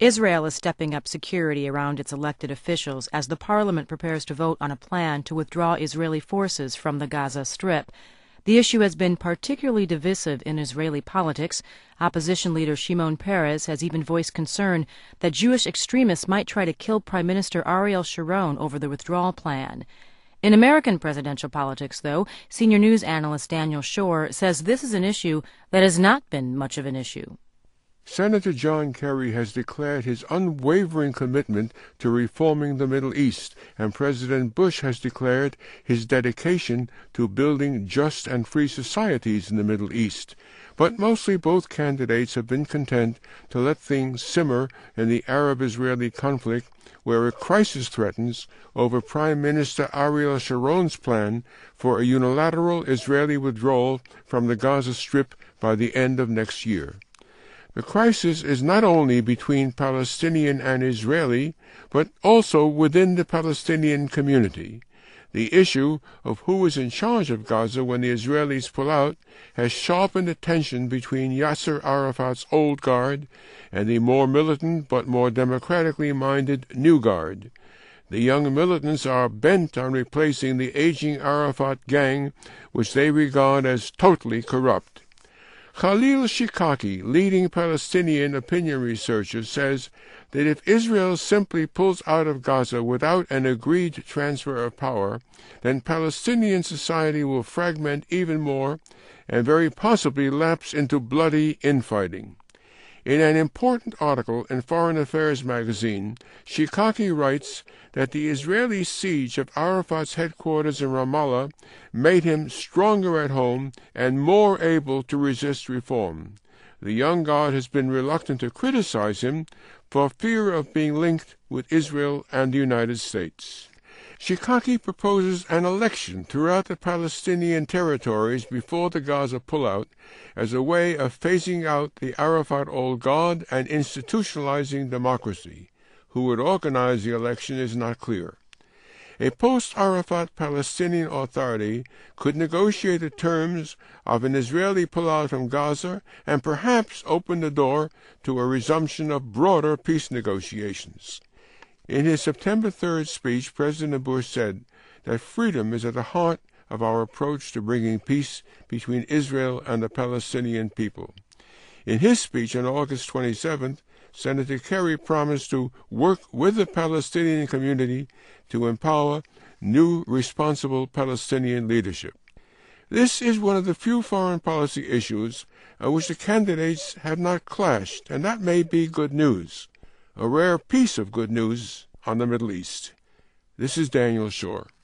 Israel is stepping up security around its elected officials as the parliament prepares to vote on a plan to withdraw Israeli forces from the Gaza Strip. The issue has been particularly divisive in Israeli politics. Opposition leader Shimon Peres has even voiced concern that Jewish extremists might try to kill Prime Minister Ariel Sharon over the withdrawal plan. In American presidential politics, though, senior news analyst Daniel Schorr says this is an issue that has not been much of an issue. Senator John Kerry has declared his unwavering commitment to reforming the Middle East, and President Bush has declared his dedication to building just and free societies in the Middle East. But mostly both candidates have been content to let things simmer in the Arab-Israeli conflict, where a crisis threatens over Prime Minister Ariel Sharon's plan for a unilateral Israeli withdrawal from the Gaza Strip by the end of next year. The crisis is not only between Palestinian and Israeli, but also within the Palestinian community. The issue of who is in charge of Gaza when the Israelis pull out has sharpened the tension between Yasser Arafat's old guard and the more militant but more democratically minded new guard. The young militants are bent on replacing the aging Arafat gang, which they regard as totally corrupt. Khalil Shikaki, leading Palestinian opinion researcher, says that if Israel simply pulls out of Gaza without an agreed transfer of power, then Palestinian society will fragment even more and very possibly lapse into bloody infighting. In an important article in Foreign Affairs magazine, Shikaki writes that the Israeli siege of Arafat's headquarters in Ramallah made him stronger at home and more able to resist reform. The young guard has been reluctant to criticize him for fear of being linked with Israel and the United States. Shikaki proposes an election throughout the Palestinian territories before the Gaza pullout as a way of phasing out the Arafat old guard and institutionalizing democracy. Who would organize the election is not clear. A post-Arafat Palestinian Authority could negotiate the terms of an Israeli pullout from Gaza and perhaps open the door to a resumption of broader peace negotiations. In his September 3rd speech, President Bush said that freedom is at the heart of our approach to bringing peace between Israel and the Palestinian people. In his speech on August 27th, Senator Kerry promised to work with the Palestinian community to empower new responsible Palestinian leadership. This is one of the few foreign policy issues on which the candidates have not clashed, and that may be good news. A rare piece of good news on the Middle East. This is Daniel Schorr.